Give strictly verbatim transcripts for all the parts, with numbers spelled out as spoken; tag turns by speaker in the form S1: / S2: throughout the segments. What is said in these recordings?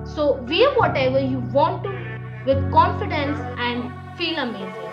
S1: So wear whatever you want to with confidence and feel amazing.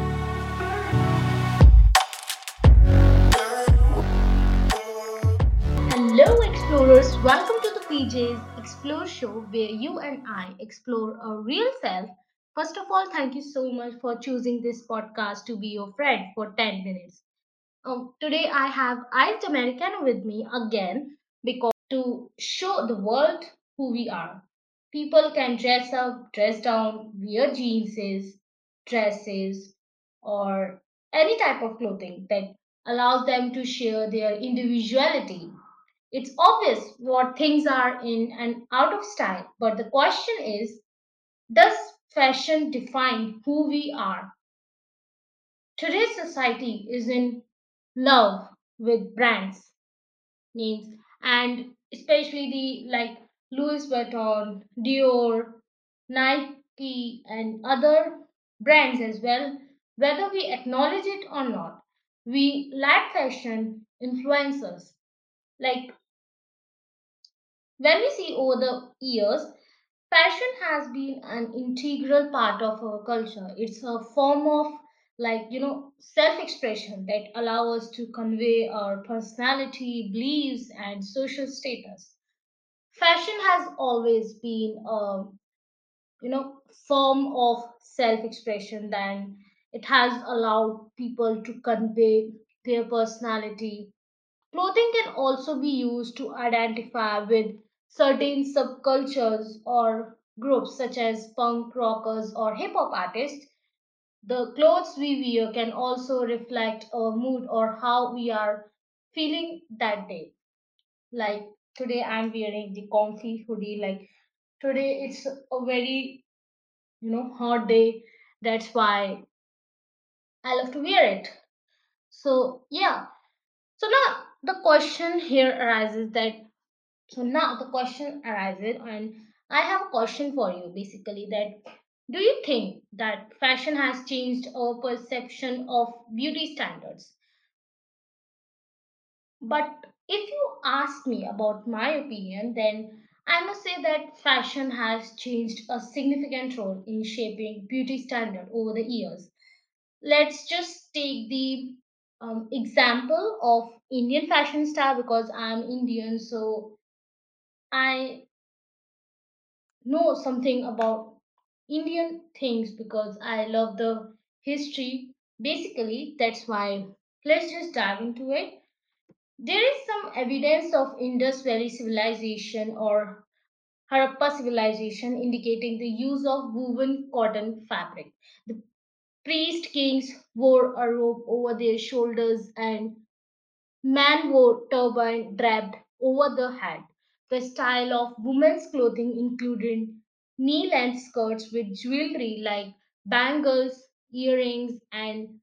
S1: Hello, explorers. Welcome to the P J's Explore Show where you and I explore our real self. First of all, thank you so much for choosing this podcast to be your friend for ten minutes. Um, today, I have Iced Americano with me again because to show the world who we are. People can dress up, dress down, wear jeans, dresses, or any type of clothing that allows them to share their individuality. It's obvious what things are in and out of style, but the question is, does fashion define who we are? Today's society is in love with brands names and especially the like Louis Vuitton, Dior, Nike, and other brands as well. Whether we acknowledge it or not, we let fashion influence us. Like when we see over the years, fashion has been an integral part of our culture. It's a form of like you know self-expression that allow us to convey our personality, beliefs, and social status. Fashion has always been a you know form of self-expression. Then it has allowed people to convey their personality. Clothing can also be used to identify with certain subcultures or groups such as punk rockers or hip hop artists. The clothes we wear can also reflect our mood or how we are feeling that day. Like today, I'm wearing the comfy hoodie. Like today, it's a very you know hot day. That's why I love to wear it. So, yeah. So now the question here arises that So now the question arises, and I have a question for you basically that do you think that fashion has changed our perception of beauty standards? But if you ask me about my opinion, then I must say that fashion has changed a significant role in shaping beauty standard over the years. Let's just take the um, example of Indian fashion style because I'm Indian, so I know something about Indian things because I love the history. Basically, that's why let's just dive into it. There is some evidence of Indus Valley civilization or Harappa civilization indicating the use of woven cotton fabric. The priest kings wore a robe over their shoulders and man wore turban draped over the head. The style of women's clothing included knee-length skirts with jewelry like bangles, earrings, and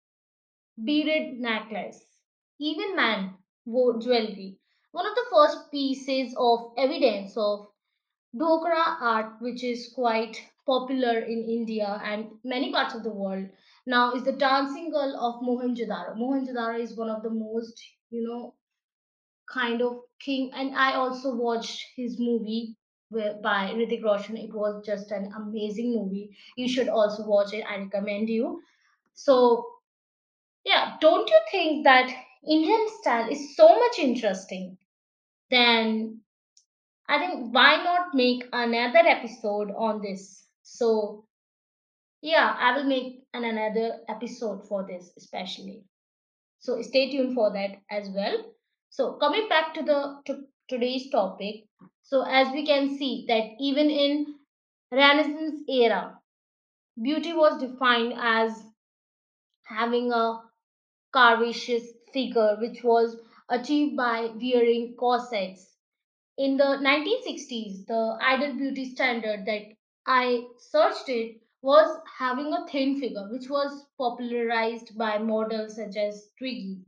S1: beaded necklace. Even men wore jewelry. One of the first pieces of evidence of Dhokra art, which is quite popular in India and many parts of the world now, is the dancing girl of Mohenjo-daro. Mohenjo-daro is one of the most, you know, kind of king. And I also watched his movie where, by Hrithik Roshan. It was just an amazing movie. You should also watch it. I recommend you. So yeah, don't you think that Indian style is so much interesting? Then I think why not make another episode on this? So yeah, I will make an another episode for this especially. So stay tuned for that as well. So coming back to the to today's topic, so as we can see that even in Renaissance era, beauty was defined as having a curvaceous figure, which was achieved by wearing corsets. In the nineteen sixties, the ideal beauty standard that I searched it was having a thin figure, which was popularized by models such as Twiggy.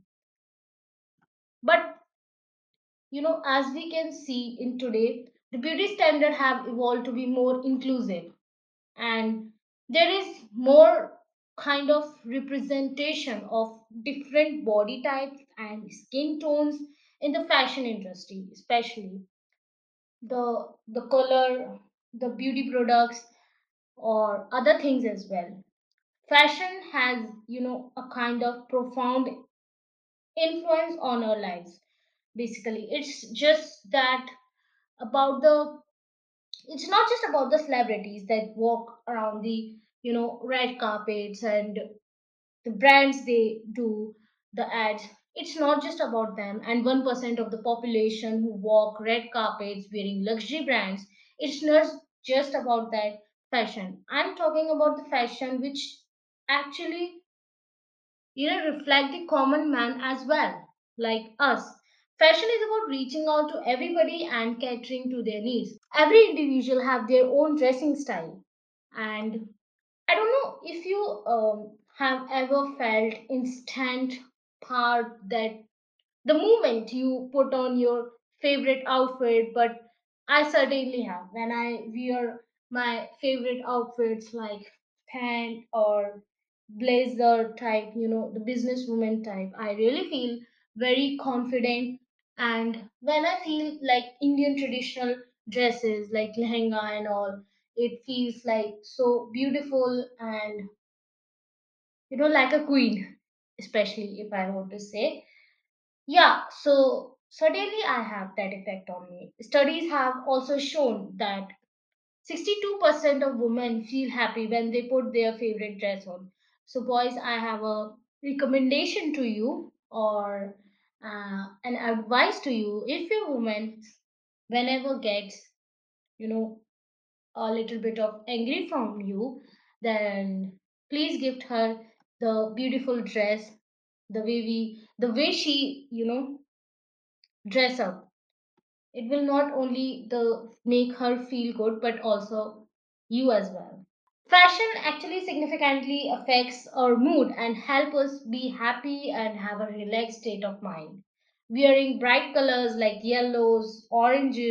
S1: But you know as we can see in today the beauty standard have evolved to be more inclusive and there is more kind of representation of different body types and skin tones in the fashion industry, especially the the color. the beauty products or other things as well. Fashion has, you know, a kind of profound influence on our lives. Basically, it's just that about the it's not just about the celebrities that walk around the, you know, red carpets and the brands they do the ads. It's not just about them and one percent of the population who walk red carpets wearing luxury brands. It's not just about that fashion. I'm talking about the fashion which actually, you know, reflect the common man as well, like us. Fashion is about reaching out to everybody and catering to their needs. Every individual have their own dressing style, and I don't know if you um, have ever felt instant part that the moment you put on your favorite outfit, but I certainly have. When I wear my favorite outfits like pant or blazer type, you know, the businesswoman type, I really feel very confident. And when I feel like Indian traditional dresses like lehenga and all, it feels like so beautiful and, you know, like a queen, especially if I want to say. Yeah, so certainly I have that effect on me. Studies have also shown that sixty-two percent of women feel happy when they put their favorite dress on. So, boys, I have a recommendation to you or uh, an advice to you. If your woman, whenever gets, you know, a little bit of angry from you, then please gift her the beautiful dress, the way we, the way she, you know, dress up. It will not only the make her feel good but also you as well. Fashion actually significantly affects our mood and help us be happy and have a relaxed state of mind. Wearing bright colors like yellows, orange,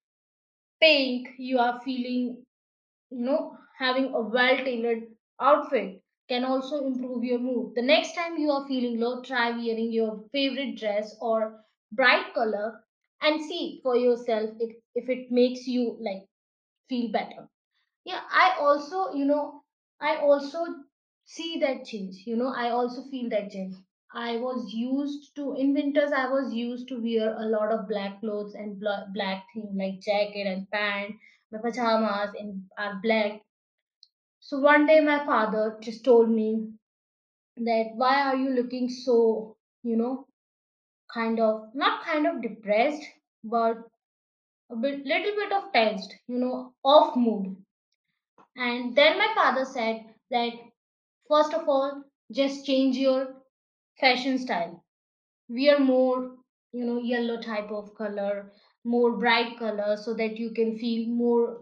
S1: pink, you are feeling, you know, having a well tailored outfit can also improve your mood. The next time you are feeling low, try wearing your favorite dress or bright color and see for yourself if, if it makes you like feel better. Yeah, I also, you know, I also see that change. You know, I also feel that change. I was used to in winters. I was used to wear a lot of black clothes and bla- black things like jacket and pant. My pajamas in are black. So one day my father just told me that why are you looking so, you know, kind of not kind of depressed, but a bit little bit of tensed, you know, off mood. And then my father said that first of all, just change your fashion style. Wear more, you know, yellow type of color, more bright color so that you can feel more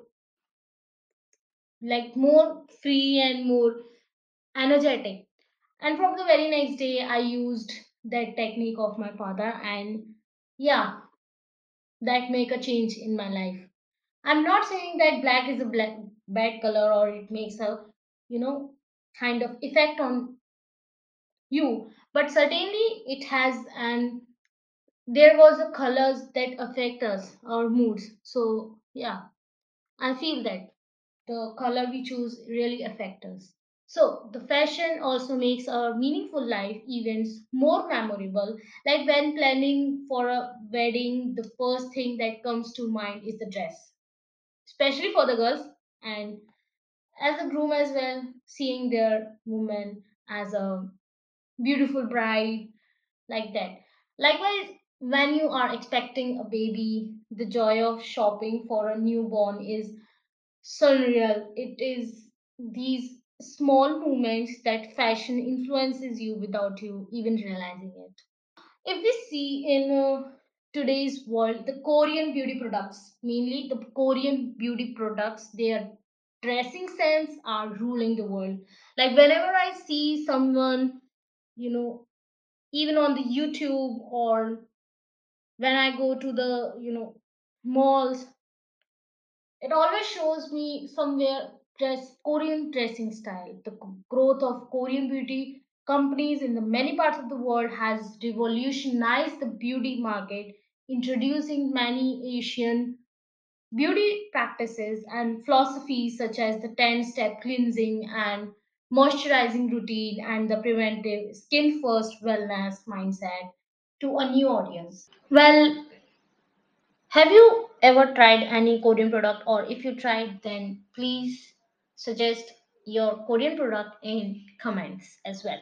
S1: like more free and more energetic. And from the very next day, I used that technique of my father, and yeah, that make a change in my life. I'm not saying that black is a black, bad color or it makes a, you know, kind of effect on you, but certainly it has an there was a colors that affect us, our moods. So yeah, I feel that the color we choose really affect us. So, the fashion also makes our meaningful life events more memorable. Like when planning for a wedding, the first thing that comes to mind is the dress, especially for the girls and as a groom as well, seeing their woman as a beautiful bride like that. Likewise, when you are expecting a baby, the joy of shopping for a newborn is surreal. It is these small moments that fashion influences you without you even realizing it. If we see in uh, today's world, the Korean beauty products, mainly the Korean beauty products, their dressing sense are ruling the world. Like whenever I see someone, you know, even on the YouTube or when I go to the, you know, malls, it always shows me somewhere dress Korean dressing style. The g- growth of Korean beauty companies in the many parts of the world has revolutionized the beauty market, introducing many Asian Beauty practices and philosophies such as the ten step cleansing and moisturizing routine and the preventive skin first wellness mindset to a new audience. Well, have you ever tried any Korean product, or if you tried, then please suggest your Korean product in comments as well.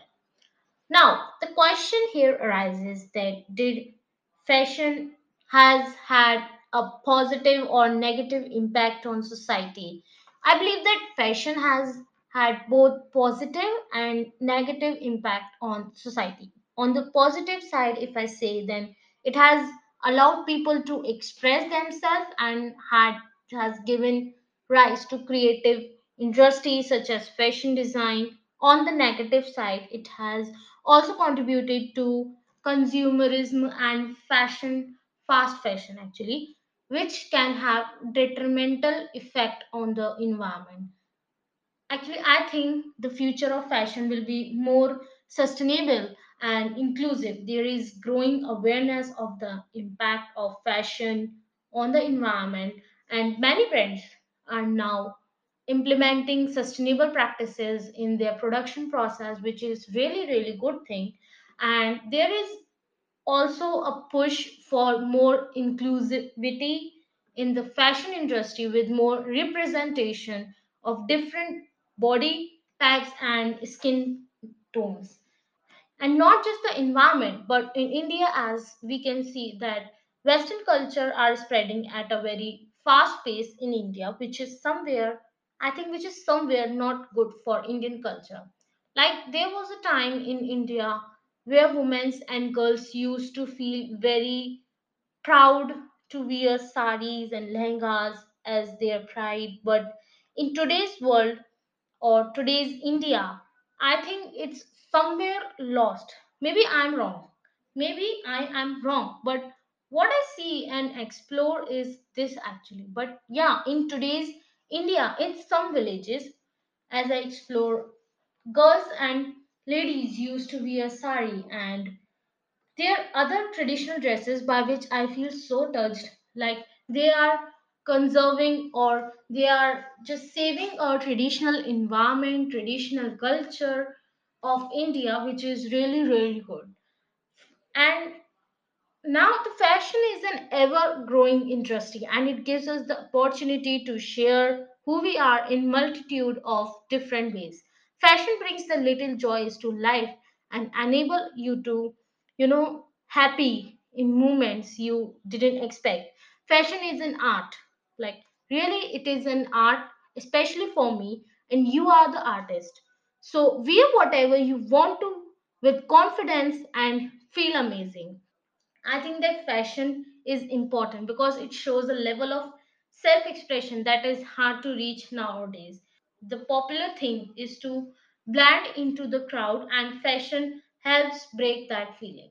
S1: Now, the question here arises that did fashion has had a positive or negative impact on society? I believe that fashion has had both positive and negative impact on society. On the positive side, if I say, then it has allowed people to express themselves and had has given rise to creative industries such as fashion design. On the negative side, it has also contributed to consumerism and fashion, fast fashion actually, which can have detrimental effect on the environment. Actually, I think the future of fashion will be more sustainable and inclusive. There is growing awareness of the impact of fashion on the environment, and many brands are now implementing sustainable practices in their production process, which is really, really good thing. And there is also a push for more inclusivity in the fashion industry with more representation of different body types and skin tones, and not just the environment but in India, as we can see that western culture are spreading at a very fast pace in India, which is somewhere, I think, which is somewhere not good for Indian culture. Like there was a time in India where women and girls used to feel very proud to wear saris and lehengas as their pride, but in today's world or today's India, I think it's somewhere lost. Maybe I'm wrong. Maybe I am wrong. But what I see and explore is this actually. But yeah, in today's India, in some villages, as I explore, girls and ladies used to wear sari, and there are other traditional dresses by which I feel so touched, like they are conserving or they are just saving our traditional environment, traditional culture of India, which is really, really good. And now the fashion is an ever growing industry, and it gives us the opportunity to share who we are in multitude of different ways. Fashion brings the little joys to life and enable you to, you know, happy in moments you didn't expect. Fashion is an art. Like really it is an art, especially for me, and you are the artist. So wear whatever you want to with confidence and feel amazing. I think that fashion is important because it shows a level of self expression that is hard to reach nowadays. The popular thing is to blend into the crowd, and fashion helps break that feeling.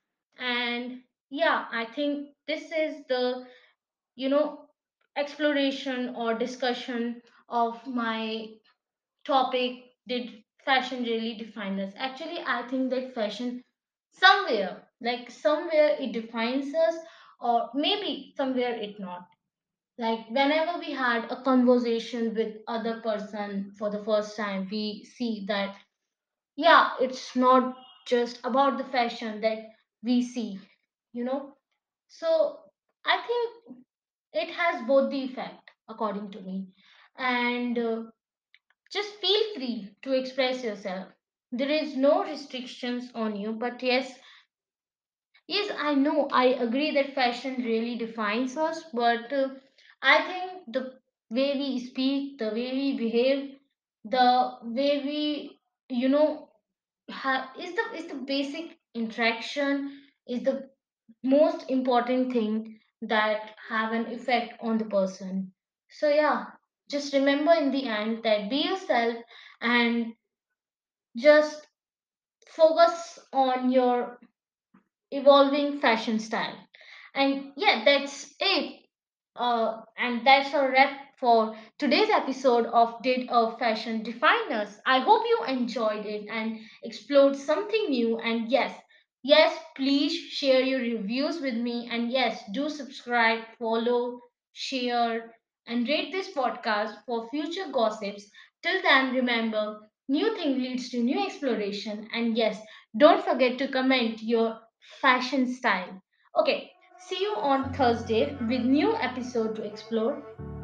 S1: And yeah, I think this is the, you know, exploration or discussion of my topic, did fashion really define us? Actually, I think that fashion somewhere, like somewhere it defines us, or maybe somewhere it not. Like whenever we had a conversation with other person for the first time, we see that yeah, it's not just about the fashion that we see, you know. So I think it has both the effect according to me. And uh, just feel free to express yourself. There is no restrictions on you, but yes, yes, I know, I agree that fashion really defines us, but uh, I think the way we speak, the way we behave, the way we, you know, have is the is the basic interaction is the most important thing that have an effect on the person. So yeah, just remember in the end that be yourself and just focus on your evolving fashion style. And yeah, that's it. Uh, and that's a wrap for today's episode of Did a Fashion Define Us? I hope you enjoyed it and explored something new. And yes, yes, please share your reviews with me. And yes, do subscribe, follow, share, and rate this podcast for future gossips. Till then, remember, new thing leads to new exploration. And yes, don't forget to comment your fashion style. Okay, see you on Thursday with new episode to explore.